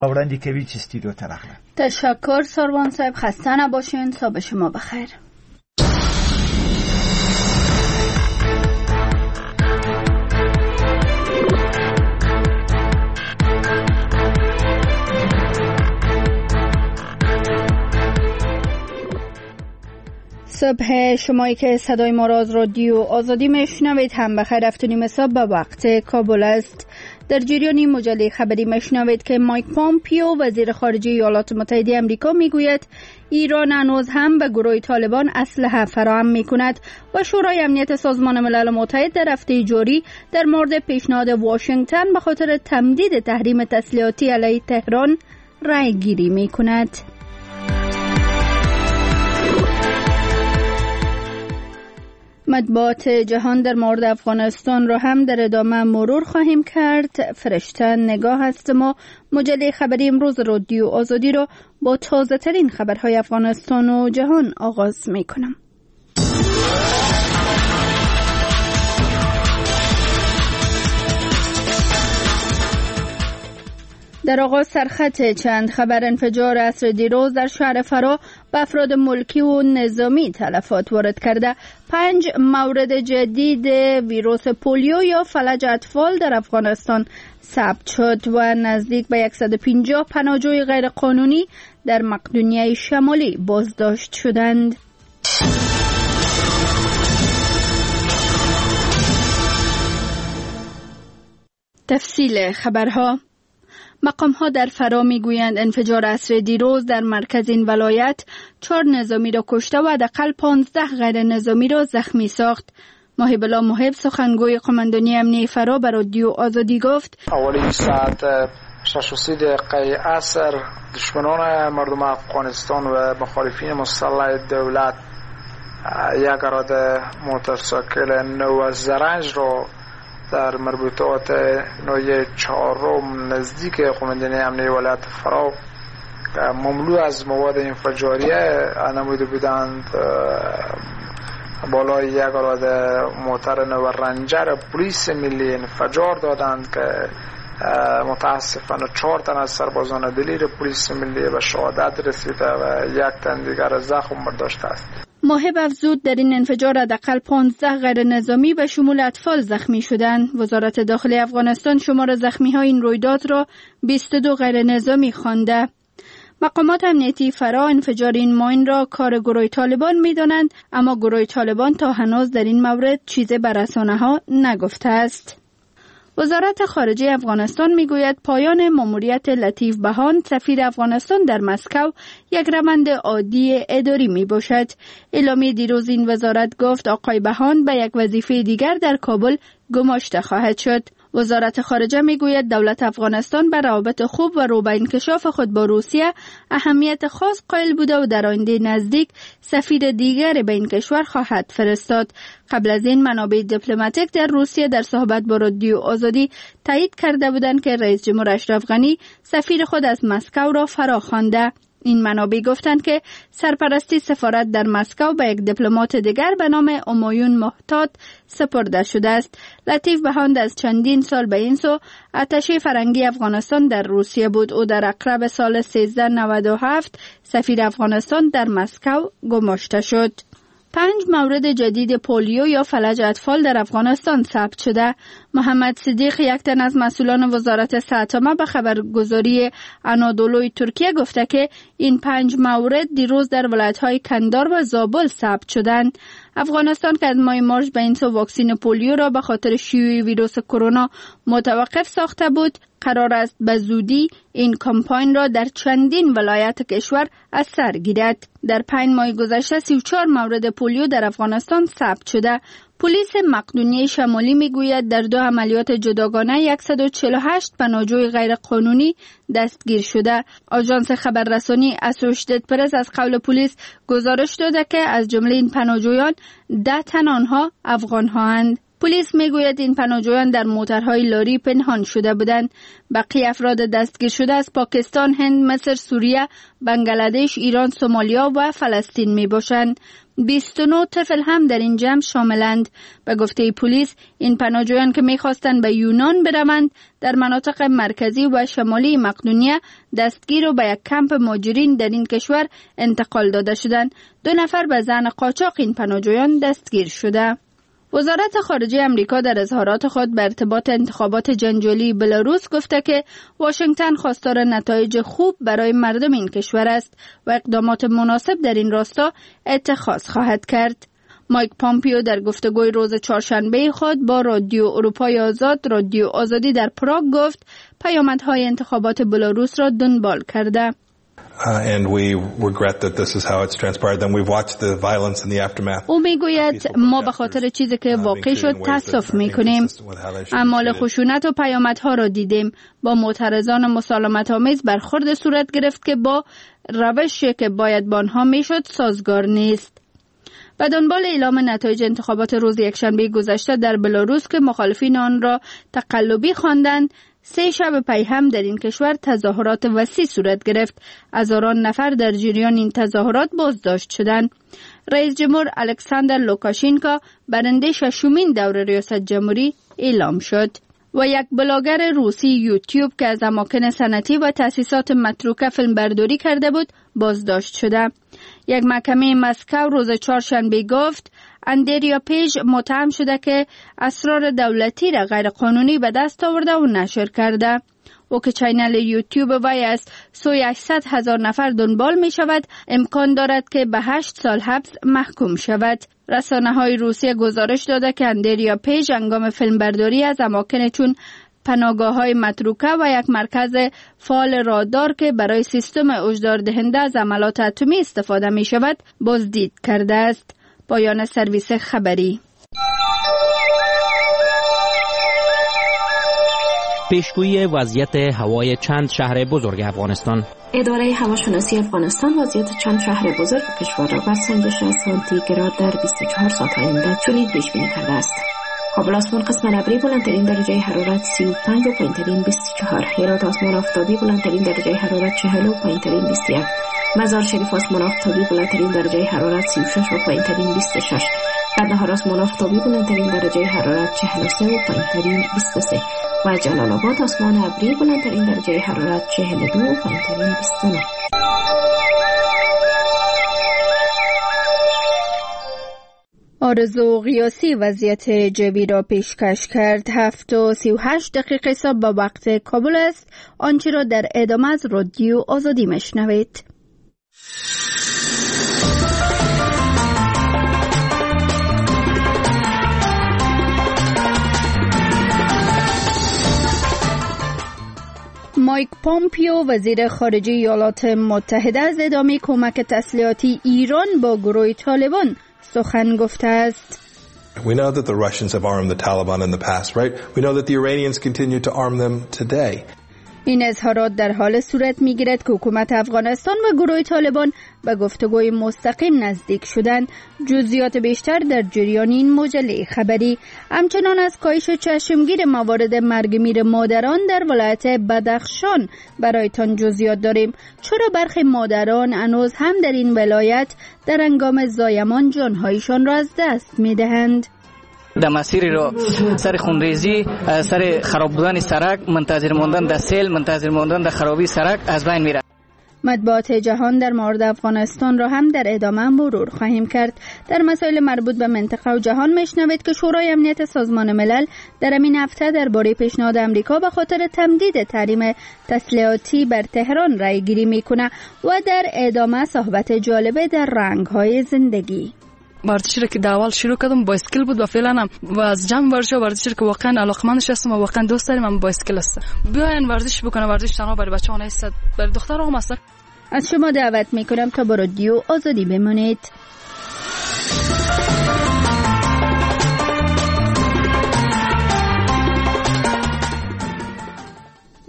آورندی کویچ استودیو ترخله. تشکر سروان صاحب، خسته نباشین. صبح شما بخیر. صبح شمایی که صدای ما را از رادیو آزادی میشنوید هم بخیر. 7:30 صبح به وقت کابل است. در جریان مجله خبری میشنوید که مایک پامپیو وزیر خارجه ایالات متحده آمریکا میگوید ایران هنوز هم به گروه طالبان اسلحه فراهم میکند و شورای امنیت سازمان ملل متحد در هفته جاری در مورد پیشنهاد واشنگتن به خاطر تمدید تحریم تسلیحاتی علیه تهران رأی گیری میکند. مطبوعات جهان در مورد افغانستان را هم در ادامه مرور خواهیم کرد. فرشته نگاه هستم و مجله خبری امروز رادیو آزادی را با تازه ترین خبرهای افغانستان و جهان آغاز می کنم. در آغاز سرخط چند خبر. انفجار عصر دیروز در شهر فرا به افراد ملکی و نظامی تلفات وارد کرده. 5 مورد جدید ویروس پولیو یا فلج اطفال در افغانستان ثبت شد و نزدیک به 150 پناهجوی غیر قانونی در مقدونیه شمالی بازداشت شدند. تفصیل خبرها. مقام‌ها در فرا می‌گویند انفجار عصر دیروز در مرکز این ولایت 4 نظامی را کشته و حداقل 15 غیر نظامی را زخمی ساخت. محب الله محب سخنگوی قماندانی امنیه فرا به رادیو آزادی گفت اولی ساعت 6:30 عصر دشمنان مردم افغانستان و مخالفین مسلح دولت یک اراده موتورسیکل نو زرنج را در مربوطات نوع 4 نزدیک قماندانی امنیه ولایت فرا مملو از مواد انفجاریه نموده بودند. بالای یک اراده موتر نو رنجر پلیس ملی انفجار دادند که متاسفانه 4 تن از سربازان دلیر پلیس ملی به شهادت رسیده و 1 تن دیگر زخم برداشته است. محب افزود در این انفجار حداقل 15 غیر نظامی به شمول اطفال زخمی شدند. وزارت داخلی افغانستان شمار زخمی‌های این رویداد را 22 غیر نظامی خوانده. مقامات امنیتی فرا انفجار این ماین را کار گروه طالبان می‌دانند، اما گروه طالبان تا هنوز در این مورد چیزی به رسانه‌ها نگفته است. وزارت خارجه افغانستان میگوید پایان ماموریت لطیف بهان سفیر افغانستان در مسکو یک روند عادی اداری می باشد. اعلامیه دیروز این وزارت گفت آقای بهان به یک وظیفه دیگر در کابل گماشته خواهد شد. وزارت خارجه میگوید دولت افغانستان به روابط خوب و رو به انکشاف خود با روسیه اهمیت خاص قائل بوده و در آینده نزدیک سفیر دیگر به این کشور خواهد فرستاد. قبل از این منابع دیپلماتیک در روسیه در صحبت با رادیو آزادی تایید کرده بودند که رئیس جمهور اشرف غنی سفیر خود از مسکو را فرا خوانده. این منابع گفتند که سرپرستی سفارت در مسکو به یک دیپلمات دیگر به نام همایون محتاط سپرده شده است. لطیف بهان از چندین سال به این سو اتشه فرنگی افغانستان در روسیه بود. او در اکتبر سال 1397 سفیر افغانستان در مسکو گماشته شد. 5 مورد جدید پولیو یا فلج اطفال در افغانستان ثبت شده. محمد صدیق یک تن از مسئولان وزارت صحت عامه به خبرگزاری آنادولوی ترکیه گفته که این 5 مورد دیروز در ولایت‌های کندهار و زابل ثبت شدند. افغانستان که از ماه مارس به این سو واکسن پولیو را به خاطر شیوع ویروس کرونا متوقف ساخته بود، قرار است به زودی این کمپاین را در چندین ولایت کشور از سر گیرد. در 5 ماه گذشته 34 مورد پولیو در افغانستان ثبت شده. پلیس مقدونیه شمالی میگوید در 2 عملیات جداگانه 148 پناهجوی غیر قانونی دستگیر شده. آژانس خبررسانی اسوشیتد پرس از قول پلیس گزارش داده که از جمله این پناهجویان 10 تن آنها افغان هستند. پلیس میگوید این پناهجویان در موترهای لاری پنهان شده بودند. بقیه افراد دستگیر شده از پاکستان، هند، مصر، سوریه، بنگلادش، ایران، سومالیا و فلسطین می باشند. 29 طفل هم در این جمع شاملند. به گفته پلیس این پناهجویان که می‌خواستند به یونان بروند در مناطق مرکزی و شمالی مقدونیه دستگیر و به یک کمپ مهاجرین در این کشور انتقال داده شدند. 2 نفر به ظن قاچاق این پناهجویان دستگیر شده. وزارت خارجه امریکا در اظهارات خود به ارتباط انتخابات جنجالی بلاروس گفته که واشنگتن خواستار نتایج خوب برای مردم این کشور است و اقدامات مناسب در این راستا اتخاذ خواهد کرد. مایک پامپیو در گفتگوی روز چهارشنبه خود با رادیو اروپای آزاد، رادیو آزادی در پراگ گفت پیامدهای انتخابات بلاروس را دنبال کرده. And we regret that this is how it's transpired. Then we've watched the violence in the aftermath. او میگوید ما به خاطر چیزی که واقع شد تأسف میکنیم. اعمال خشونت و پیامدها را دیدیم. با معترضان مسالمت آمیز برخورد صورت گرفت که با روشی که باید با آنها میشد سازگار نیست. و دنبال اعلام نتایج انتخابات روز یکشنبه گذشته در بلاروس که مخالفین آن را تقلبی خواندند، 3 شب پی هم در این کشور تظاهرات وسیع صورت گرفت. هزاران نفر در جریان این تظاهرات بازداشت شدند. رئیس جمهور الکساندر لوکاشینکو برنده 6مین دور ریاست جمهوری اعلام شد. و یک بلاگر روسی یوتیوب که از اماکن صنعتی و تأسیسات متروکه فیلم برداری کرده بود بازداشت شده. یک محکمه مسکو روز چهارشنبه گفت اندریا پیج متهم شده که اسرار دولتی را غیر قانونی به دست آورده و نشر کرده. او که چینل یوتیوب وی از سوی 800,000 نفر دنبال می شود، امکان دارد که به 8 سال حبس محکوم شود. رسانه های روسیه گزارش داده که اندریا پیج هنگام فیلمبرداری از اماکن چون پناهگاه های متروکه و یک مرکز فعال رادار که برای سیستم هشدار دهنده از حملات اتمی استفاده می شود بازدید کرده است. پایان سرویس خبری. پیشگویی وضعیت هوای چند شهر بزرگ افغانستان. اداره هواشناسی افغانستان وضعیت چند شهر بزرگ کشور را بر سنجش سانتیگراد در 24 ساعت آینده چنین پیش بینی کرده است: کابل آسمان قسمت ابری بلندترین درجه حرارت 35 و پایینترین 24. هرات آسمان آفتابی بلندترین درجه حرارت 40 و پایینترین 21. مزار شریف آسمان آفتابی بلندترین درجه حرارت 36 و پایینترین 26. قندهار آسمان آفتابی بلندترین درجه حرارت 43 و پایینترین 23. و جلال آباد آسمان ابری بلندترین درجه حرارت 42 و پایینترین 29. آرزو قیاسی وضعیت جوی را پیشکش کرد. 7:38 صبح با وقت کابل است. آنچه را در ادامه از رادیو آزادی میشنوید. مایک پامپیو وزیر خارجه ایالات متحده از ادامه کمک تسلیحاتی ایران با گروه طالبان سخن گفته است. We know that the Russians have armed the Taliban in the past, right? We know that the Iranians continue to arm them today. این اظهارات در حال صورت می‌گیرد که حکومت افغانستان و گروه طالبان به گفتگوی مستقیم نزدیک شدند. جزئیات بیشتر در جریان این مجله خبری. همچنان از کاهش چشمگیر موارد مرگ میر مادران در ولایت بدخشان برایتان جزئیات داریم. چرا برخی مادران هنوز هم در این ولایت در هنگام زایمان جانهایشان را از دست می‌دهند؟ در مسیر رو سر خونریزی، سر خراب بودن سرک، منتظر ماندن در سیل، منتظر ماندن در خرابی سرک از بین میره. مطبوعات جهان در مورد افغانستان را هم در ادامه مرور خواهیم کرد. در مسائل مربوط به منطقه و جهان میشنوید که شورای امنیت سازمان ملل در این هفته درباره پیشنهاد امریکا به خاطر تمدید تحریم تسلیحاتی بر تهران رای گیری میکنه و در ادامه صحبت جالبه در رنگ‌های زندگی. ورزشی رو که در اول شروع کردم بایسکل بود و فعلا هم و از جمع ورزشی که واقعا علاقمندش هستم و واقعا دوست دارم هم بایسکل است. بیاین ورزش بکنه. ورزش تنها برای بچه‌ها نیست، برای دخترها هم است. از شما دعوت میکنم تا با رادیو آزادی بمانید.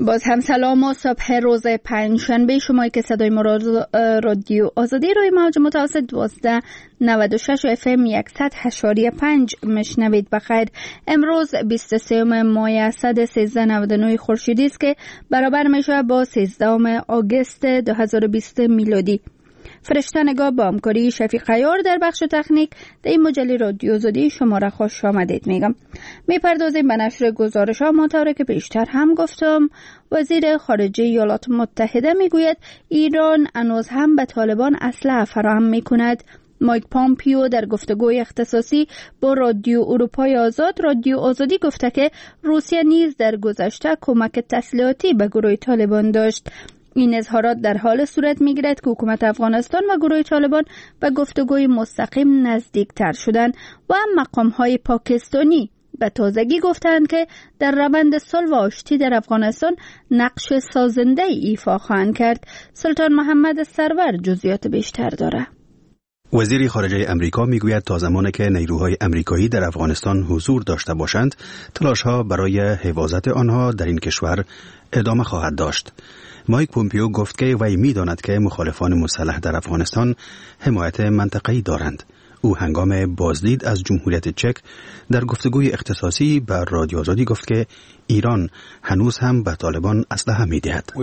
باز هم سلام و صبح روز پنجشنبه شما که صدای ما رادیو آزادی روی موج متوسط 1296 و FM 100.5 مشنوید. بخیر. امروز 23 ماه اسد 1399 خورشیدی است که برابر میشه با 13 آگوست 2020 میلادی. فرشته نگاه با همکاری شفیق عیار در بخش تکنیک در این مجله رادیو آزادی شما را خوش آمدید میگم. میپردازیم به نشر گزارش ها. مطابق که پیشتر هم گفتم، وزیر خارجه ایالات متحده میگوید ایران هنوز هم به طالبان اسلحه فراهم میکند. مایک پامپیو در گفتگوی اختصاصی با رادیو اروپای آزاد رادیو آزادی گفته که روسیه نیز در گذشته کمک تسلیحاتی به گروه طالبان داشت. این اظهارات در حال صورت میگیرد که حکومت افغانستان و گروه طالبان به گفتگوی مستقیم نزدیکتر شدند و مقام‌های پاکستانی به تازگی گفتند که در روند صلح و آشتی در افغانستان نقش سازنده ایفا خواهند کرد. سلطان محمد سرور جزئیات بیشتر دارد. وزیر خارجه امریکا میگوید تا زمانی که نیروهای امریکایی در افغانستان حضور داشته باشند، تلاش‌ها برای حفاظت آنها در این کشور ادامه خواهد داشت. مایک پومپیو گفت که وی می‌داند که مخالفان مسلح در افغانستان حمایت منطقه‌ای دارند. او هنگام بازدید از جمهوریت چک در گفتگوی اختصاصی با رادیو آزادی گفت که ایران هنوز هم به طالبان اسلحه می‌دهد.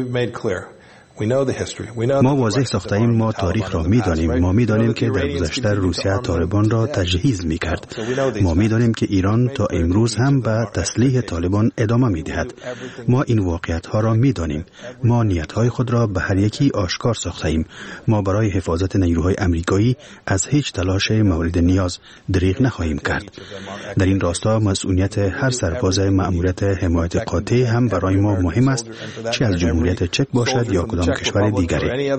ما واضح ساخته‌ایم، ما تاریخ را می‌دانیم. ما می‌دانیم که در گذشته روسیه طالبان را تجهیز می‌کرد. ما می‌دانیم که ایران تا امروز هم به تسلیح طالبان ادامه می‌دهد. ما این واقعیت‌ها را می‌دانیم. ما نیت‌های خود را به هر یکی آشکار ساخته‌ایم. ما برای حفاظت نیروهای امریکایی از هیچ تلاش مورد نیاز دریغ نخواهیم کرد. در این راستا مسئولیت هر سرباز مأموریت حمایت قاطع هم برای ما مهم است، چه از جمهوریت چک باشد یا کدام کشور دیگری.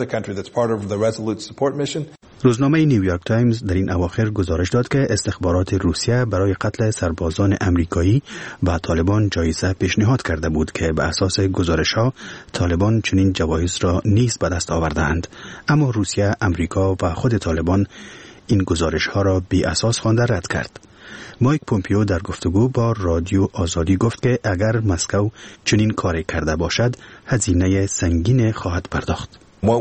روزنامه نیویورک تایمز در این اواخر گزارش داد که استخبارات روسیه برای قتل سربازان امریکایی و طالبان جایزه پیشنهاد کرده بود که به اساس گزارش‌ها طالبان چنین جوایز را نیز به دست آوردند، اما روسیه، امریکا و خود طالبان این گزارش‌ها را بی اساس خوانده رد کرد. مایک پومپیو در گفتگو با رادیو آزادی گفت که اگر مسکو چنین کاری کرده باشد، هزینه سنگین خواهد پرداخت.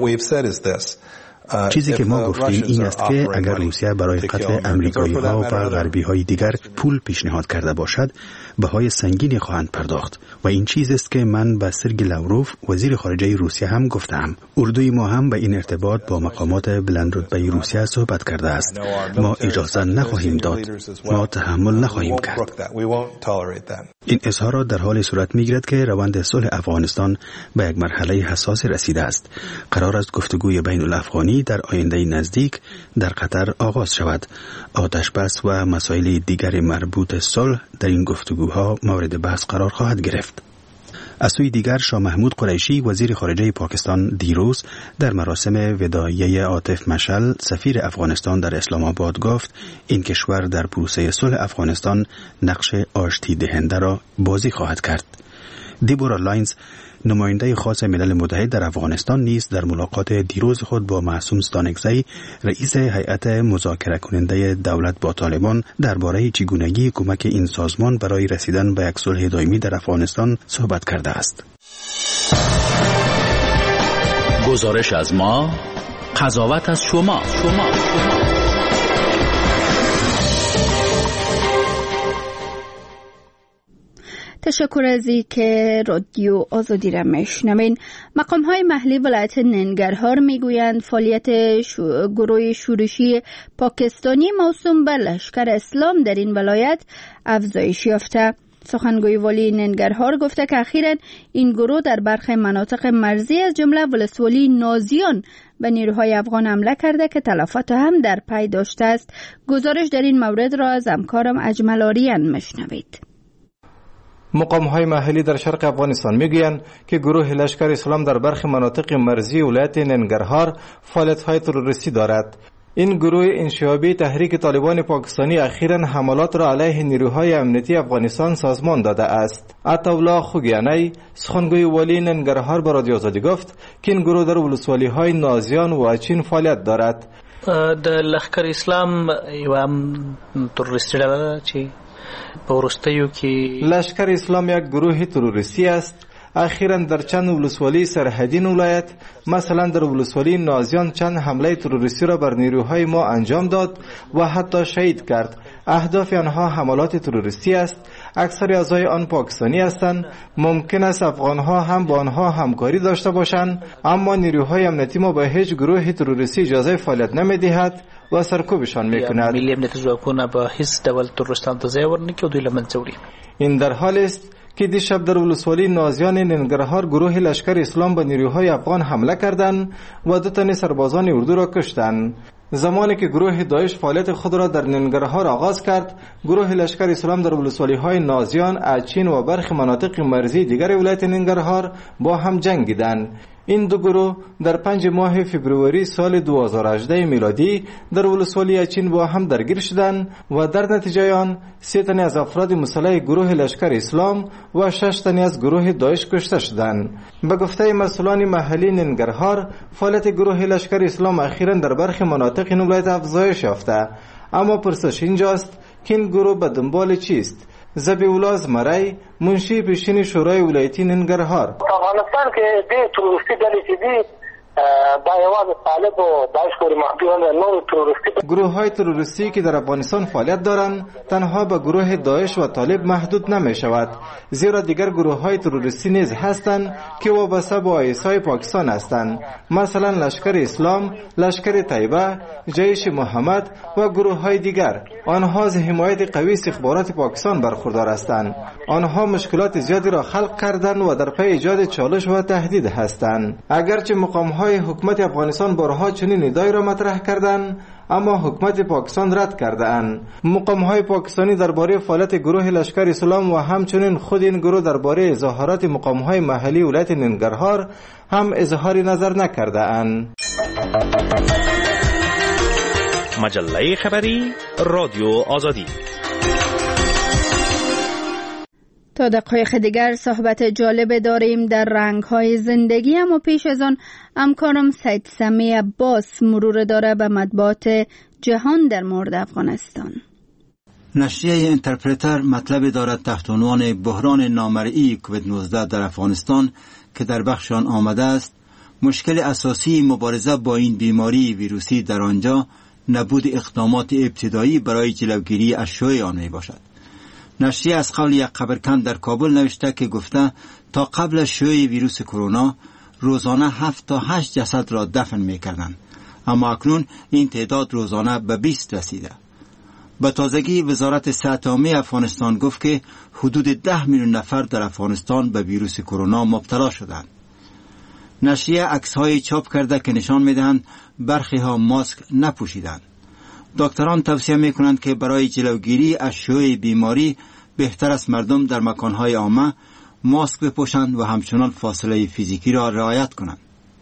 چیزی که ما گفتیم این است که اگر روسیه برای قتل امریکایی‌ها و غربی‌های دیگر پول پیشنهاد کرده باشد، بهای سنگینی خواهند پرداخت و این چیزی است که من به سرگی لاوروف وزیر خارجه روسیه هم گفتم. اردوی ما هم به این ارتباط با مقامات بلندرتبه روسیه صحبت کرده است. ما اجازه نخواهیم داد. ما تحمل نخواهیم کرد. این اظهارات در حال صورت می‌گیرد که روند صلح افغانستان به یک مرحله حساس رسیده است. قرار است گفتگوی بین الافغانی در آینده نزدیک در قطر آغاز شود. آتش بس و مسائل دیگر مربوط صلح در این گفتگوها مورد بحث قرار خواهد گرفت. از سوی دیگر شاه محمود قریشی وزیر خارجه پاکستان دیروز در مراسم وداعیه عاطف مشعل سفیر افغانستان در اسلام آباد گفت این کشور در پروسه صلح افغانستان نقش آشتی دهنده را بازی خواهد کرد. دیبورا لاینز نماینده خاص ملل متحد در افغانستان نیز در ملاقات دیروز خود با معصوم ستانکزی رئیس هیئت مذاکره کننده دولت با طالبان درباره چگونگی کمک این سازمان برای رسیدن به یک صلح دائمی در افغانستان صحبت کرده است. گزارش از ما، قضاوت از شما. تشکر از که رادیو آزادی را میشنوین. مقام‌های محلی ولایت ننگرهار میگویند فعالیت گروه شورشی پاکستانی موسوم به لشکر اسلام در این ولایت افزایش یافته. سخنگوی والی ننگرهار گفته که اخیراً این گروه در برخی مناطق مرزی از جمله ولسوالی نازیان به نیروهای افغان حمله کرده که تلفات هم در پی داشته است. گزارش در این مورد را از همکارم اجمل آریان مشنوید. مقام‌های محلی در شرق افغانستان میگویند که گروه لشکر اسلام در برخی مناطق مرزی ولایت ننگرهار فعالیت‌های تروریستی دارد. این گروه انشعابی تحریک طالبان پاکستانی اخیراً حملات را علیه نیروهای امنیتی افغانستان سازمان داده است. عطاالله خوگیانی سخنگوی والی ننگرهار به رادیو آزادی گفت که این گروه در ولسوالی‌های نازیان و اچین فعالیت دارد. د لشکر اسلام یو تروریستی ډله چې په وروستیو کې لشکر اسلام یک گروه تروریستی است اخیراً در چند ولسوالی سرحدی ولایت مثلا در ولسوالی نازیان چند حمله تروریستی را بر نیروهای ما انجام داد و حتی شهید کرد. اهداف آنها حملات تروریستی است. اکثر اعضای آن پاکستانی هستند. ممکن است افغانها هم با آنها همکاری داشته باشند، اما نیروهای امنیتی ما به هیچ گروه تروریستی اجازه فعالیت نمیدهد و سرکوبشان میکند. ملی امنیت ځواکونه به هیڅ ډول تروریستانو ته ځای ورنکړي او دوی له منځه وړي. این در حال است که دیشب در ولسوالی نازیان ننگرهار گروه لشکر اسلام به نیروهای افغان حمله کردند و 2 تن سربازان اردو را کشتند. زمانی که گروه داعش فعالیت خود را در ننگرهار آغاز کرد، گروه لشکر اسلام در ولسوالی‌های نازیان، اچین و برخی مناطق مرزی دیگر ولایت ننگرهار با هم جنگیدند. این دو گروه در 5 ماه فوریه سال 2018 میلادی در ولسوالی اچین با هم درگیر شدند و در نتیجه آن 3 تن از افراد مسلح گروه لشکر اسلام و 6 تن از گروه داعش کشته شدند. به گفته مسئولان محلی ننگرهار، فعالیت گروه لشکر اسلام اخیراً در برخی مناطق این ولایت افزایش یافته، اما پرسش اینجاست که این گروه به دنبال چیست؟ زبیولا زمرای، منشی پیشین شورای ولایتی ننگرهار: افغانستان کې د تروریستي ډلې چې دي دا یوازې طالب و داعش پورې محدود نه، نور تروریستي گروه های تروریستی که در افغانستان فعالیت دارند تنها به گروه داعش و طالب محدود نمی شود، زیرا دیگر گروه های تروریستی نیز هستند که وابسته به آیسای پاکستان هستند، مثلا لشکر اسلام، لشکر طیبه، جیش محمد و گروه های دیگر. آنها از حمایت قوی استخبارات پاکستان برخوردار هستند. آنها مشکلات زیادی را خلق کردند و در پی ایجاد چالش و تهدید هستند. اگرچه مقام های حکومت افغانستان بارها چنین ندایی را مطرح کردند، اما حکومت پاکستان رد کرده اند. مقام های پاکستانی درباره فعالیت گروه لشکر اسلام و همچنین خود این گروه درباره اظهارات مقام های محلی ولایت ننگرهار هم اظهار نظر نکرده اند. مجله خبری رادیو آزادی. تا دقایق دیگر صحبت جالب داریم در رنگ‌های زندگی، اما پیش از آن همکارم سید سمی عباس مرور داره به مطبوعات جهان در مورد افغانستان. نشریه اینترپرتر مطلب دارد تحت عنوان بحران نامرئی کووید 19 در افغانستان که در بخش آن آمده است، مشکل اساسی مبارزه با این بیماری ویروسی در آنجا نبود اقدامات ابتدایی برای جلوگیری از شیوع آن می باشد. نشریه از قول یک خبرکن در کابل نوشته که گفته تا قبل از شیوع ویروس کرونا روزانه 7 تا 8 جسد را دفن می کردند، اما اکنون این تعداد روزانه به 20 رسیده. به تازگی وزارت صحت عامه افغانستان گفت که حدود 10 میلیون نفر در افغانستان به ویروس کرونا مبتلا شدند. نشریه عکس‌های چاپ کرده که نشان می‌دهند برخی ها ماسک نپوشیدند. دکتران توصیه می‌کنند که برای جلوگیری از شیوع بیماری بهتر است مردم در مکان‌های عامه ماسک بپوشند و همچنان فاصله فیزیکی را رعایت کنند.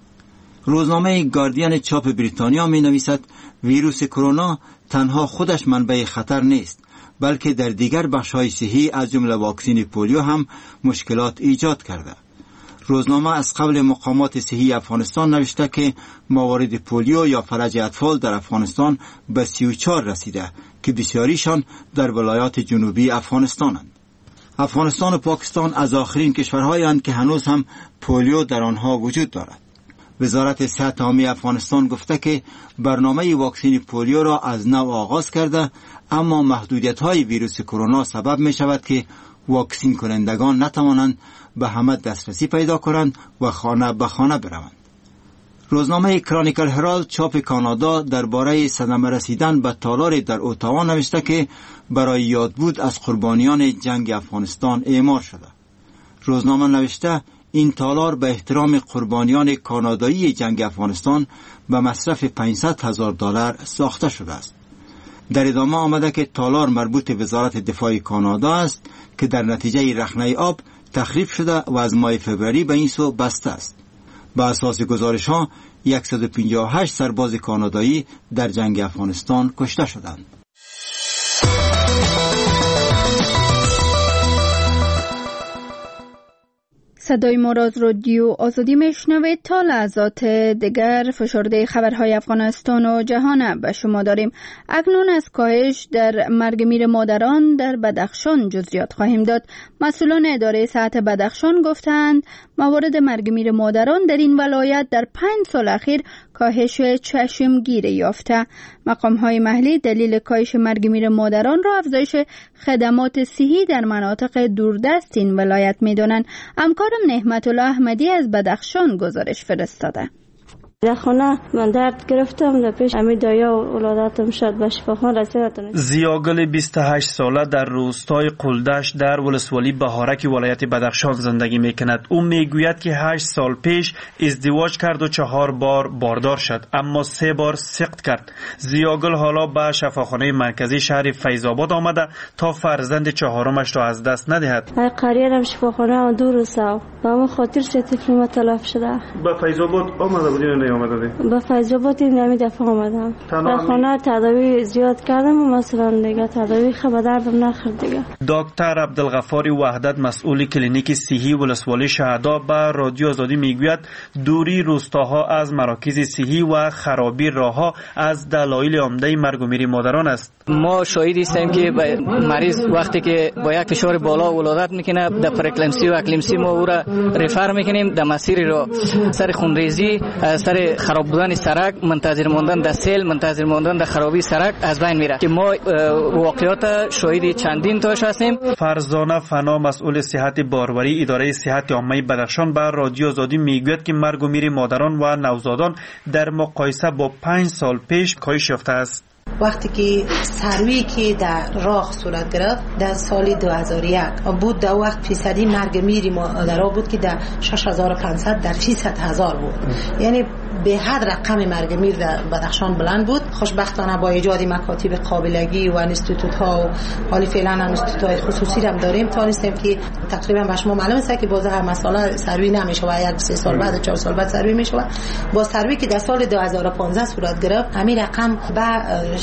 روزنامه گاردین چاپ بریتانیا می‌نویسد ویروس کرونا تنها خودش منبع خطر نیست، بلکه در دیگر بخش‌های صحی از جمله واکسن پولیو هم مشکلات ایجاد کرده. روزنامه از قبل مقامات صحی افغانستان نوشته که موارد پولیو یا فلج اطفال در افغانستان به 34 رسیده که بسیاریشان در ولایات جنوبی افغانستانند. افغانستان و پاکستان از آخرین کشورهایی اند که هنوز هم پولیو در آنها وجود دارد. وزارت صحت عامه افغانستان گفته که برنامه واکسن پولیو را از نو آغاز کرده، اما محدودیت‌های ویروس کرونا سبب می شود که واکسین کنندگان نتوانند به همه دسترسی پیدا کنند و خانه به خانه بروند. روزنامه کرانیکل هرالد چاپ کانادا درباره صدمه رسیدن به تالار در اتاوا نوشته که برای یادبود از قربانیان جنگ افغانستان اعمار شده. روزنامه نوشته این تالار به احترام قربانیان کانادایی جنگ افغانستان به مصرف $500,000 ساخته شده است. در ادامه آمده که تالار مربوط وزارت دفاع کانادا است که در نتیجه رخنه آب تخریب شده و از ماه فوریه به این سو بسته است. به اساس گزارش ها 158 سرباز کانادایی در جنگ افغانستان کشته شدند. صدای ما را از رادیو آزادی میشنوید. تا لحظات دیگر فشرده خبرهای افغانستان و جهان به شما داریم. اکنون از کاهش در مرگ میر مادران در بدخشان جزئیات خواهیم داد. مسئولان اداره صحت بدخشان گفتند موارد مرگ میر مادران در این ولایت در 5 سال اخیر کاهش چشمگیری یافته. مقام‌های محلی دلیل کاهش مرگ میر مادران را افزایش خدمات صحی در مناطق دوردست این ولایت می‌دانند. همکارم نعمت الله احمدی از بدخشان گزارش فرستاده. در خانه من درد گرفتم، در پیش امی دایا و اولاداتم شد به شفاخانه رسیدم. زیاگل 28 ساله در روستای قلدش در ولسوالی بهارک ولایت بدخشان زندگی میکند. او میگوید که 8 سال پیش ازدواج کرد و 4 بار باردار شد، اما 3 بار سقط کرد. زیاگل حالا به شفاخانه مرکزی شهر فیض‌آباد آمده تا فرزند 4مش را از دست ندهد. قریرم شفاخانه دور ساو و ما خاطر طفل تلف شده. به فیض‌آباد آمده بودی؟ به فیض‌آباد این دفعه آمدم. در خانه تداوی زیاد کردم و مثلا دیگه تداوی خب دردم نخورد دیگه. دکتر عبدالغفار وحدت مسئول کلینیک صحی ولسوالی شهدا به رادیو آزادی میگوید دوری روستاها از مراکز صحی و خرابی راهها از دلایل عمده مرگ و میر مادران است. ما شاهد هستیم که مریض وقتی که با یک فشار بالا ولادت میکنه در پرکلمسی و اکلمسی ما او را رفر میکنیم در مسیر را سر خونریزی، سر خراب بودن سرک، منتظر ماندن در سیل، منتظر ماندن در خرابی سرک از بین میره که ما واقعیات شاهد چندین تاش هستیم. فرزانه فنا مسئول صحت باروری اداره صحت عامه بدخشان به رادیو آزادی میگوید که مرگ و میر مادران و نوزادان در مقایسه با 5 سال پیش کاهش یافته است. وقتی که سروی که در راه صورت گرفت در سال 2001 بود، در وقت فیصدی مرگ میر مادرها بود که در 6500 در فیصد هزار بود. یعنی به حد رقم مرگ میر در بدخشان بلند بود. خوشبختانه با ایجاد مکاتب قابلگی و انستیتوت ها و حالی فعلا انستیتوت های خصوصی هم داریم تانستیم که تقریبا به شما معلومه است که باز هر مسئله سروی نمیشه و یک 3 سال بعد 4 سال بعد سروی میشه. با سروی که در سال 2015 صورت گرفت همین رقم به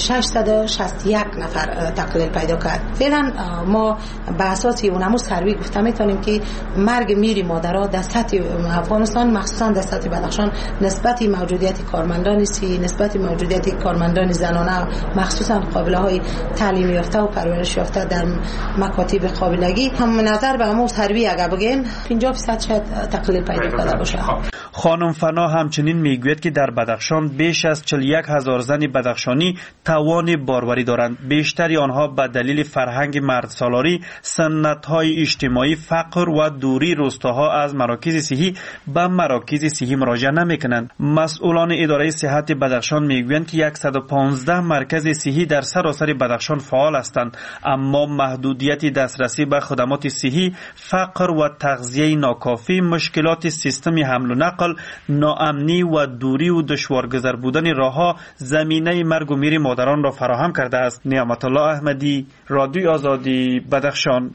661 نفر تقلیل پیدا کرد. فعلا ما به اساس اونمو سروی گفته میتونیم که مرگ میر مادرها در سطح افغانستان مخصوصا در سطح بدخشان نسبت موجودیت کارمندان سی، نسبت موجودیت کارمندان زنانه مخصوصا قابله‌های تعلیم یافته و پرورش یافته در مکاتب قابلگی هم نظر به همون سروی اگه بگیم 50% شاید تقلیل پیدا کرده باشه. خانم فنا همچنین میگوید که در بدخشان بیش از 41000 زن بدخشانی توان باروری دارند. بیشتری آنها به دلیل فرهنگ مردسالاری، سنت‌های اجتماعی، فقر و دوری روستاها از مراکز صحی به مراکز صحی مراجعه نمی‌کنند. مسئولان اداره صحت بدخشان میگویند که 115 مرکز صحی در سراسر بدخشان فعال هستند، اما محدودیت دسترسی به خدمات صحی، فقر و تغذیه ناکافی، مشکلات سیستم حمل و نقل، ناامنی و دوری و دشوارگذر بودن راهها زمینه مرگ و میر مادران را فراهم کرده است. نعمت الله احمدی، رادیو آزادی، بدخشان.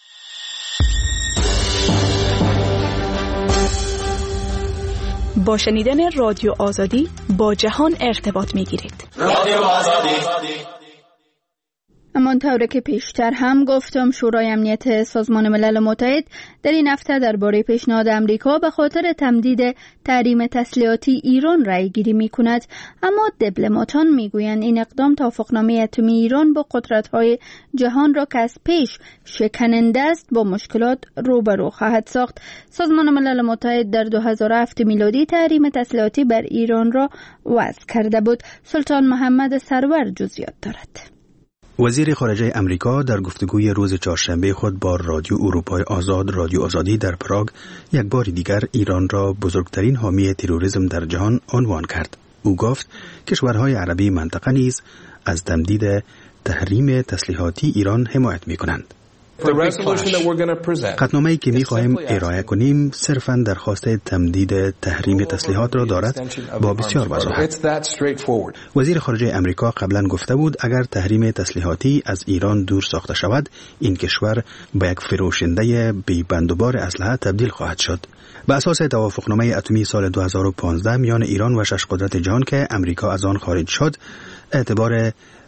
با شنیدن رادیو آزادی با جهان ارتباط می‌گیرید. رادیو آزادی. همانطور که پیشتر هم گفتم شورای امنیت سازمان ملل متحد در این هفته درباره پیشنهاد امریکا به خاطر تمدید تحریم تسلیحاتی ایران رأی گیری می کند، اما دیپلماتان می گویند این اقدام توافقنامه اتمی ایران با قدرت‌های جهان را که از پیش شکننده است با مشکلات روبرو خواهد ساخت. سازمان ملل متحد در 2007 میلادی تحریم تسلیحاتی بر ایران را وضع کرده بود. سلطان محمد سرور جزئیات دارد. وزیر خارجه امریکا در گفتگوی روز چهارشنبه خود با رادیو اروپای آزاد رادیو آزادی در پراگ یک بار دیگر ایران را بزرگترین حامی تروریسم در جهان عنوان کرد. او گفت کشورهای عربی منطقه نیز از تمدید تحریم تسلیحاتی ایران حمایت می‌کنند. قطعنامه‌ای که می‌خواهیم ارائه کنیم صرفاً درخواست تمدید تحریم تسلیحات را دارد با بسیار وضاحت. وزیر خارجه امریکا قبلا گفته بود اگر تحریم تسلیحاتی از ایران دور ساخته شود این کشور به یک فروشنده بی‌بندوبار اسلحه تبدیل خواهد شد. به اساس توافقنامه اتمی سال 2015 میان ایران و 6 قدرت جهان که امریکا از آن خارج شد، اعتبار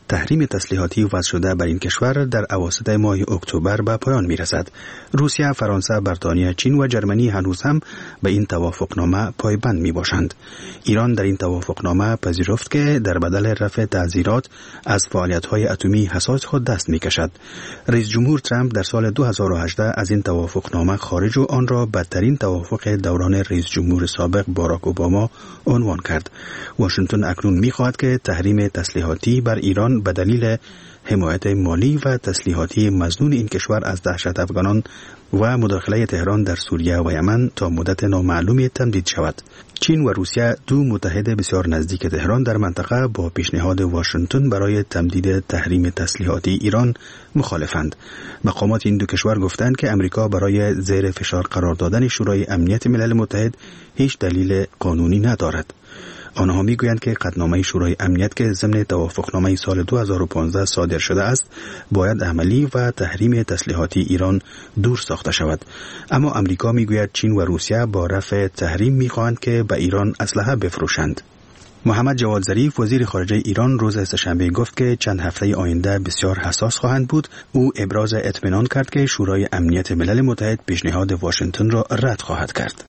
تحریم تسلیحاتی وضع شده بر این کشور در اواسط ماه اکتبر به پایان می‌رسد. روسیه، فرانسه، بریتانیا، چین و جرمنی هنوز هم به این توافقنامه پایبند میباشند. ایران در این توافقنامه پذیرفت که در بدل رفع تعزیرات از فعالیت‌های اتمی حساس خود دست می‌کشد. رئیس جمهور ترامپ در سال 2018 از این توافقنامه خارج و آن را بدترین توافق دوران رئیس جمهور سابق باراک اوباما عنوان کرد. واشنگتن اکنون می‌خواهد که تحریم تسلیحاتی بر ایران به دلیل حمایت مالی و تسلیحاتی مظنون این کشور از دهشت افغانان و مداخله تهران در سوریه و یمن تا مدت نامعلومی تمدید شود. چین و روسیه، دو متحد بسیار نزدیک تهران در منطقه، با پیشنهاد واشنگتن برای تمدید تحریم تسلیحاتی ایران مخالفند. مقامات این دو کشور گفتند که امریکا برای زیر فشار قرار دادن شورای امنیت ملل متحد هیچ دلیل قانونی ندارد. آنها میگویند که قطعنامه شورای امنیت که ضمن توافقنامه سال 2015 صادر شده است باید عملی و تحریم تسلیحاتی ایران دور ساخته شود. اما امریکا میگوید چین و روسیه با رفع تحریم میخواهند که به ایران اسلحه بفروشند. محمد جواد ظریف وزیر خارجه ایران روز سه‌شنبه گفت که چند هفته آینده بسیار حساس خواهند بود. او ابراز اطمینان کرد که شورای امنیت ملل متحد پیشنهاد واشنگتن را رد خواهد کرد.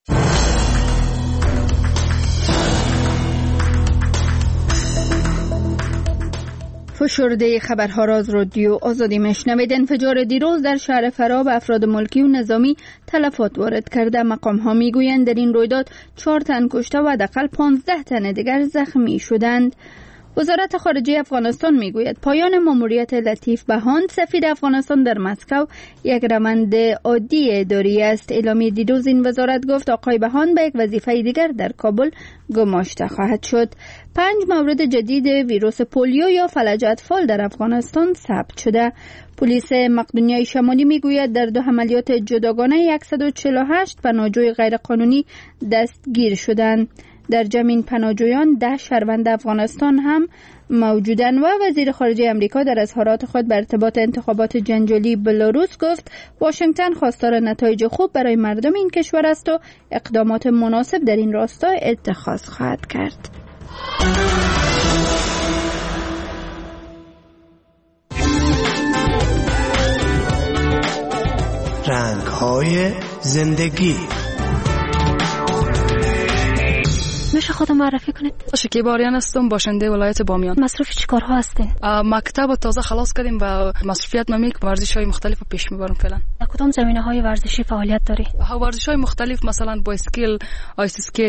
فشرده خبرها را از رادیو آزادی میشنوید. انفجار دیروز در شهر فرا به افراد ملکی و نظامی تلفات وارد کرده. مقام ها میگویند در این رویداد 4 تن کشته و حداقل 15 تن دیگر زخمی شدند. وزارت خارجه افغانستان میگوید پایان ماموریت لطیف بهاند سفیر افغانستان در مسکو یک روند عادی اداری است. اعلامیه دیروز این وزارت گفت آقای بهاند به یک وظیفه دیگر در کابل گماشته خواهد شد. 5 مورد جدید ویروس پولیو یا فلج اطفال در افغانستان ثبت شده. پلیس مقدونیه شمالی میگوید در 2 عملیات جداگانه 148 پناهجوی غیرقانونی دستگیر شدند. در جمع این پناهجویان 10 شهروند افغانستان هم موجودند. و وزیر خارجه امریکا در اظهارات خود به ارتباط انتخابات جنجالی بلاروس گفت واشنگتن خواستار نتایج خوب برای مردم این کشور است و اقدامات مناسب در این راستا اتخاذ خواهد کرد. رنگ‌های زندگی. میشه خودم معرفی کنید؟ شکیباریان هستم، باشنده ولایت بامیان. مصروف چی کارها هستین؟ مکتب تازه خلاص کردیم و مصروفیت نامی ورزش‌های مختلف پیش میبرم فعلا. در کدام زمینه‌های ورزشی فعالیت داری؟ ورزش‌های مختلف، مثلا بایسکل، آیس اسکیت،